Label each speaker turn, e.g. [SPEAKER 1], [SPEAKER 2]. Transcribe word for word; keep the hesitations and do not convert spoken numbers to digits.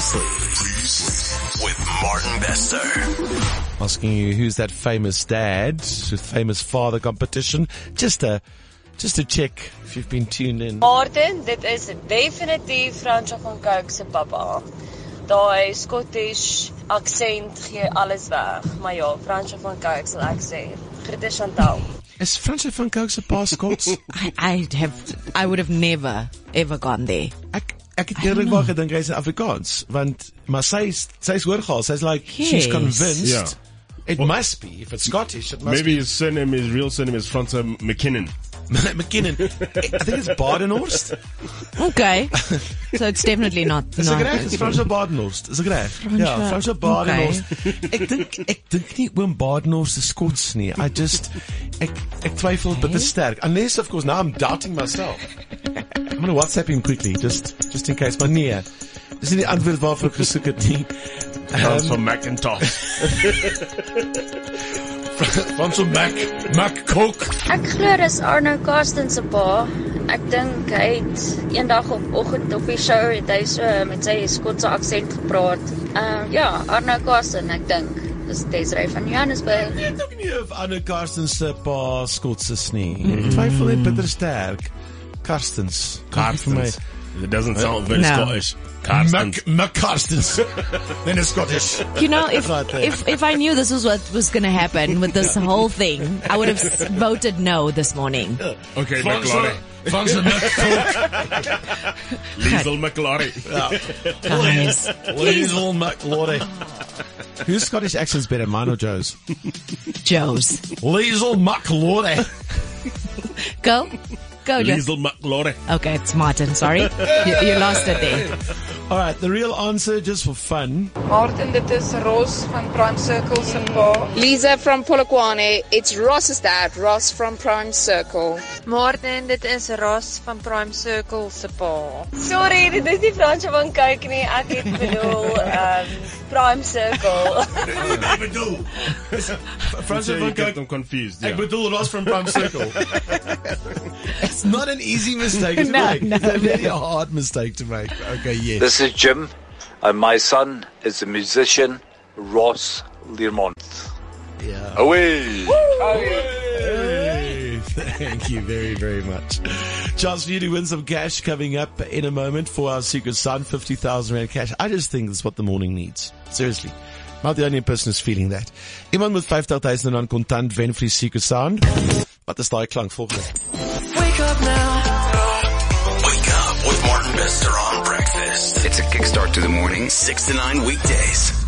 [SPEAKER 1] Previously, previously with Martin Bester. Asking you who's that famous dad with famous father competition. Just a, just to check if you've been tuned in.
[SPEAKER 2] Martin, dit is definitief Fransjo van Cooke se pappa. Daai Scottish accent gee alles weg. Maar ja, Fransjo van Cooke sal ek sê. Groete Chantal.
[SPEAKER 1] Is Fransjo van Cooke se pa Scots?
[SPEAKER 3] I, I have, I would have never, ever gone there.
[SPEAKER 1] Ek, ek het eerlik waar gedink hy is Afrikaans. Want, maar sy is, sy is oorgehaal. Sy's like, yes. She's convinced.
[SPEAKER 4] Yeah.
[SPEAKER 1] It well, must be. If it's Scottish, it must
[SPEAKER 4] maybe
[SPEAKER 1] be.
[SPEAKER 4] his surname, his real surname is Francois McKinnon.
[SPEAKER 1] McKinnon. I think it's Badenhorst.
[SPEAKER 3] Okay. So it's definitely not.
[SPEAKER 1] Is
[SPEAKER 3] not
[SPEAKER 1] it correct? It's Fransjo Badenhorst. Is it correct? Ja, Fransjo Badenhorst. Ek dink, ek dink nie oom Badenhorst is Scots nie. I just, ek, ek twyfel okay. bitter sterk. Unless, of course, now I'm doubting myself. I'm gonna WhatsApp him quickly, just, just in case. Maar nee, dis nie die antwoord waarvoor ek gesoek het nie.
[SPEAKER 4] Frans van Macintosh.
[SPEAKER 1] Frans van Mac, Mac Cook.
[SPEAKER 5] Ek glo dis Arno Karsten se pa. Ek dink hy het eendag op oggend op die show het hy so met sy Skotse aksent gepraat. Uh, ja, Arno Karsten, ek dink. Dis Desiree van Johannesburg.
[SPEAKER 1] Ek weet ook nie of Arno Karsten se pa Skots is nie. Ek twyfel net bitter sterk. Karstens.
[SPEAKER 4] Karstens. It doesn't sound very
[SPEAKER 3] no.
[SPEAKER 4] Scottish. Karstens.
[SPEAKER 1] Mac Karstens. Then it's Scottish.
[SPEAKER 3] You know, if, if, if I knew this was what was going to happen with this whole thing, I would have voted no this morning.
[SPEAKER 4] Okay, McLaurie.
[SPEAKER 1] Fransjo McCook.
[SPEAKER 4] Liesel McLaurie.
[SPEAKER 3] Guys.
[SPEAKER 1] Liesel McLaurie. Whose Scottish accent's better, mine or Joe's?
[SPEAKER 3] Joe's.
[SPEAKER 1] Liesel McLaurie.
[SPEAKER 3] Go. Go, Joe.
[SPEAKER 4] Liesel McLaurie.
[SPEAKER 3] Okay, it's Martin, sorry. You, you lost it there.
[SPEAKER 1] Alright, the real answer, just for fun.
[SPEAKER 6] Martin, dit is Ross van Prime Circle se pa.
[SPEAKER 7] Lisa from Polokwane. It's Ross's dad, Ross from Prime Circle.
[SPEAKER 2] Martin, dit is Ross van Prime Circle se pa. Sorry, dit is nie Fransjo van Cooke nie. Ek het bedoel um, Prime Circle.
[SPEAKER 1] Ek bedoel
[SPEAKER 4] Fransjo van Cooke. I'm confused. Yeah.
[SPEAKER 1] Ek bedoel Ross from Prime Circle. It's not an easy mistake to
[SPEAKER 3] no,
[SPEAKER 1] make.
[SPEAKER 3] No,
[SPEAKER 1] it's a very hard mistake to make. Okay, yes.
[SPEAKER 8] This is Jim, and my son is the musician Ross Learmont.
[SPEAKER 1] Yeah.
[SPEAKER 8] Away!
[SPEAKER 1] Away! Thank you very, very much. Chance for you to win some cash coming up in a moment for our Secret Sound, fifty thousand rand cash. I just think that's what the morning needs. Seriously. Not the only person who's feeling that. Iemand met vyftig duisend rand kontant wen vir die Secret Sound. Wat is daai klank volgende?
[SPEAKER 9] Wake up now.
[SPEAKER 1] Wake up with Martin Bester on breakfast.
[SPEAKER 10] It's a kickstart to the morning, six to nine weekdays.